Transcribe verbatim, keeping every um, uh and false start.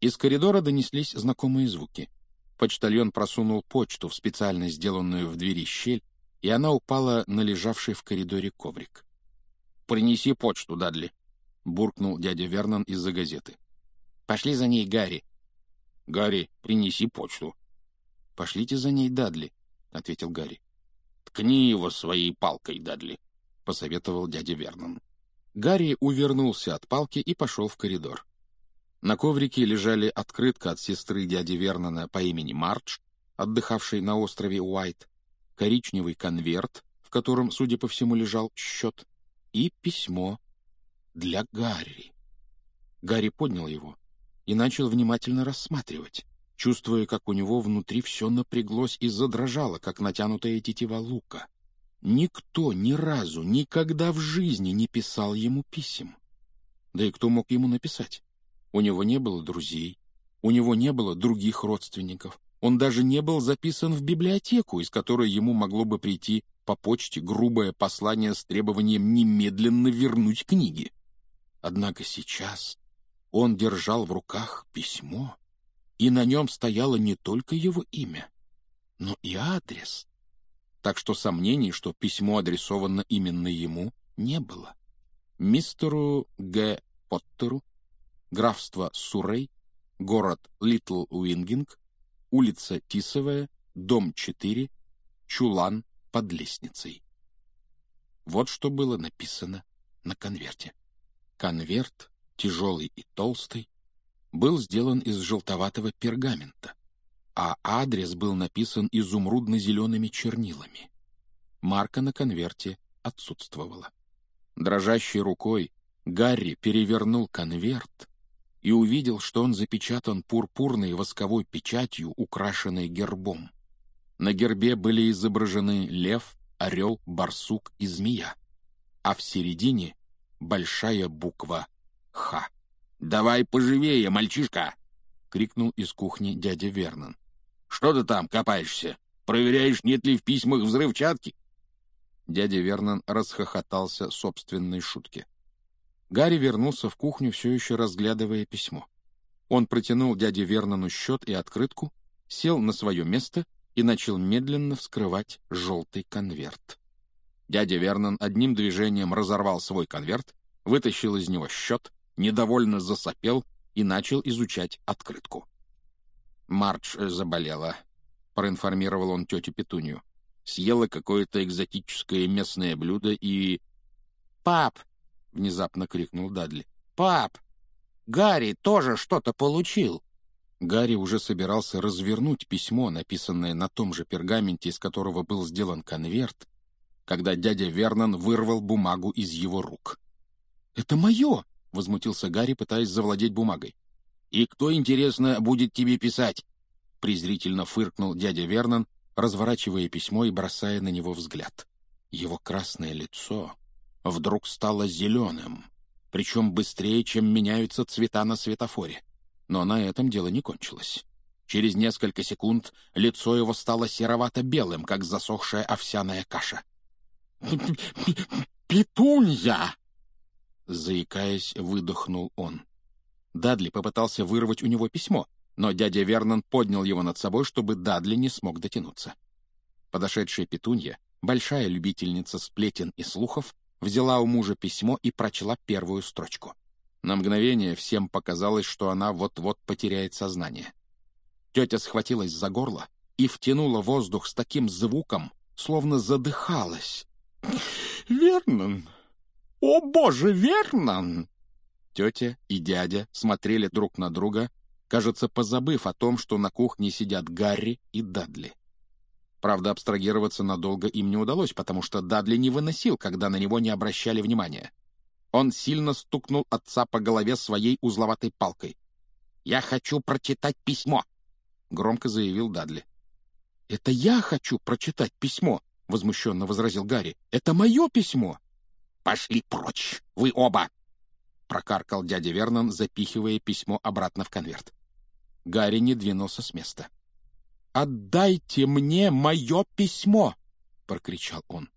Из коридора донеслись знакомые звуки. Почтальон просунул почту в специально сделанную в двери щель, и она упала на лежавший в коридоре коврик. «Принеси почту, Дадли», — буркнул дядя Вернон из-за газеты. «Пошли за ней, Гарри». «Гарри, принеси почту». «Пошлите за ней, Дадли», — ответил Гарри. «Ткни его своей палкой, Дадли», — посоветовал дядя Вернон. Гарри увернулся от палки и пошел в коридор. На коврике лежали открытка от сестры дяди Вернона по имени Мардж, отдыхавшей на острове Уайт, коричневый конверт, в котором, судя по всему, лежал счет, и письмо для Гарри. Гарри поднял его и начал внимательно рассматривать, чувствуя, как у него внутри все напряглось и задрожало, как натянутая тетива лука. Никто ни разу, никогда в жизни не писал ему писем. Да и кто мог ему написать? У него не было друзей, у него не было других родственников. Он даже не был записан в библиотеку, из которой ему могло бы прийти по почте грубое послание с требованием немедленно вернуть книги. Однако сейчас он держал в руках письмо, и на нем стояло не только его имя, но и адрес. Так что сомнений, что письмо адресовано именно ему, не было. Мистеру Г. Поттеру, графство Суррей, город Литл Уингинг, улица Тисовая, дом четыре, чулан под лестницей. Вот что было написано на конверте. Конверт, тяжелый и толстый, был сделан из желтоватого пергамента, а адрес был написан изумрудно-зелеными чернилами. Марка на конверте отсутствовала. Дрожащей рукой Гарри перевернул конверт и увидел, что он запечатан пурпурной восковой печатью, украшенной гербом. На гербе были изображены лев, орел, барсук и змея, а в середине большая буква «Х». «Давай поживее, мальчишка!» — крикнул из кухни дядя Вернон. «Что ты там копаешься? Проверяешь, нет ли в письмах взрывчатки?» Дядя Вернон расхохотался собственной шутке. Гарри вернулся в кухню, все еще разглядывая письмо. Он протянул дяде Вернону счет и открытку, сел на свое место и начал медленно вскрывать желтый конверт. Дядя Вернон одним движением разорвал свой конверт, вытащил из него счет, недовольно засопел и начал изучать открытку. «Мардж заболела», — проинформировал он тетю Петунью. «Съела какое-то экзотическое местное блюдо и...» «Пап!» — внезапно крикнул Дадли. «Пап! Гарри тоже что-то получил!» Гарри уже собирался развернуть письмо, написанное на том же пергаменте, из которого был сделан конверт, когда дядя Вернон вырвал бумагу из его рук. «Это мое!» — возмутился Гарри, пытаясь завладеть бумагой. «И кто, интересно, будет тебе писать?» — презрительно фыркнул дядя Вернон, разворачивая письмо и бросая на него взгляд. Его красное лицо вдруг стало зеленым, причем быстрее, чем меняются цвета на светофоре. Но на этом дело не кончилось. Через несколько секунд лицо его стало серовато-белым, как засохшая овсяная каша. «Петунья!» Заикаясь, выдохнул он. Дадли попытался вырвать у него письмо, но дядя Вернон поднял его над собой, чтобы Дадли не смог дотянуться. Подошедшая Петунья, большая любительница сплетен и слухов, взяла у мужа письмо и прочла первую строчку. На мгновение всем показалось, что она вот-вот потеряет сознание. Тетя схватилась за горло и втянула воздух с таким звуком, словно задыхалась. «Вернон! О, боже, Вернон!» Тетя и дядя смотрели друг на друга, кажется, позабыв о том, что на кухне сидят Гарри и Дадли. Правда, абстрагироваться надолго им не удалось, потому что Дадли не выносил, когда на него не обращали внимания. Он сильно стукнул отца по голове своей узловатой палкой. «Я хочу прочитать письмо!» — громко заявил Дадли. «Это я хочу прочитать письмо!» — возмущенно возразил Гарри. «Это мое письмо!» «Пошли прочь, вы оба!» — прокаркал дядя Вернон, запихивая письмо обратно в конверт. Гарри не двинулся с места. «Отдайте мне мое письмо!» — прокричал он.